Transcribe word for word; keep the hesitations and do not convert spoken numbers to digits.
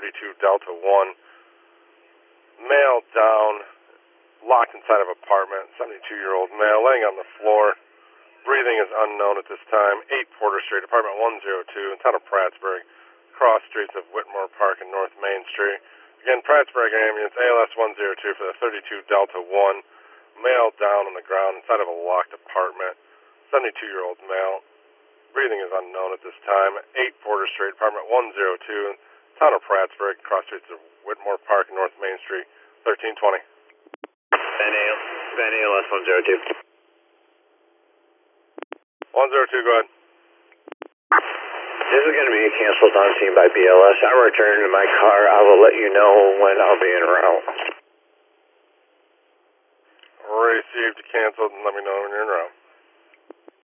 thirty-two Delta one. Male down, locked inside of apartment, seventy-two-year-old male, laying on the floor. Breathing is unknown at this time. eight Porter Street, apartment one oh two, in town of Prattsburg. Cross streets of Whitmore Park and North Main Street. Again, Prattsburg ambulance, A L S one oh two for the thirty-two Delta one. Male down on the ground inside of a locked apartment. seventy-two-year-old male. Breathing is unknown at this time. eight Porter Street, apartment one oh two, town of Prattsburg. Cross streets of Whitmore Park and North Main Street. thirteen twenty. Ben A L S one oh two. one oh two, go ahead. This is going to be canceled on scene by B L S. I'm returning to my car. I will let you know when I'll be en route. Received, canceled, and let me know when you're en route.